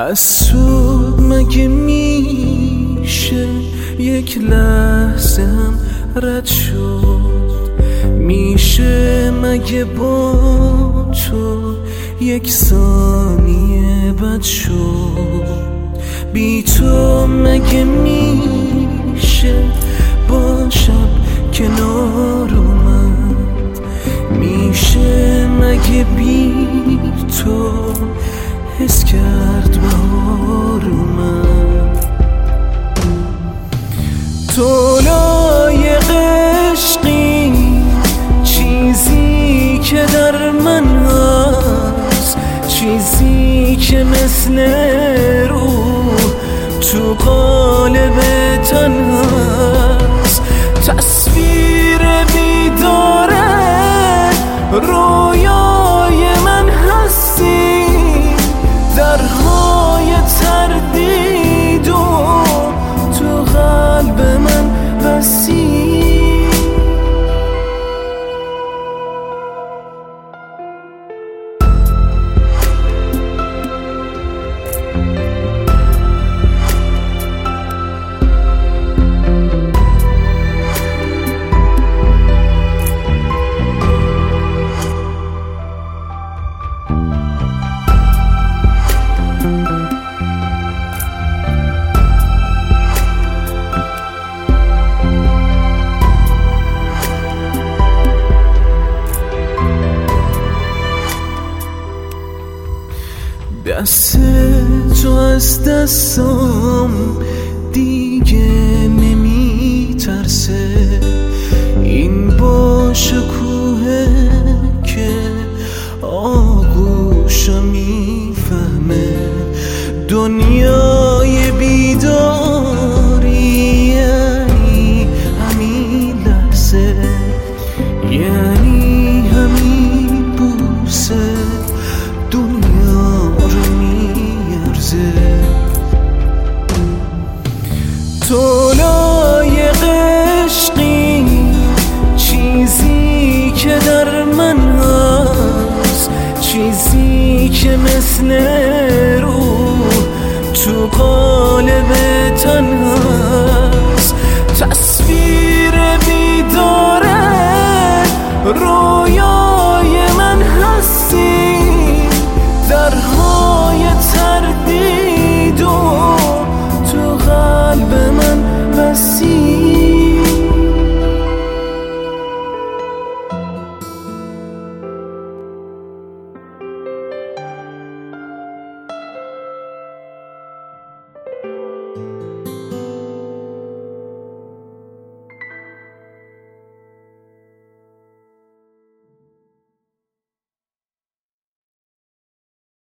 از تو مگه میشه یک لحظه هم رد شد؟ میشه مگه با تو یک ثانیه بد شد؟ بی تو مگه میشه با شب کنار اومد؟ میشه مگه بی تو حس کرد بهار اومد؟ تو لایق عشقی، چیزی که در من هست، چیزی که مثل روح تو قالب تن هست، تصویر بیداره رویای من هستی، درهای تردید و تو قلب من بسی. دست تو از دستم دیگه نمیترسه، این با شکوهه که آغوشا میفهمه، دنیای بیداری یعنی همین لحظه، یعنی همین بوسه دنیا رو میارزه. تو لایق عشقی، چیزی که در من هست، چیزی که مثل روح تو قالب تن هست،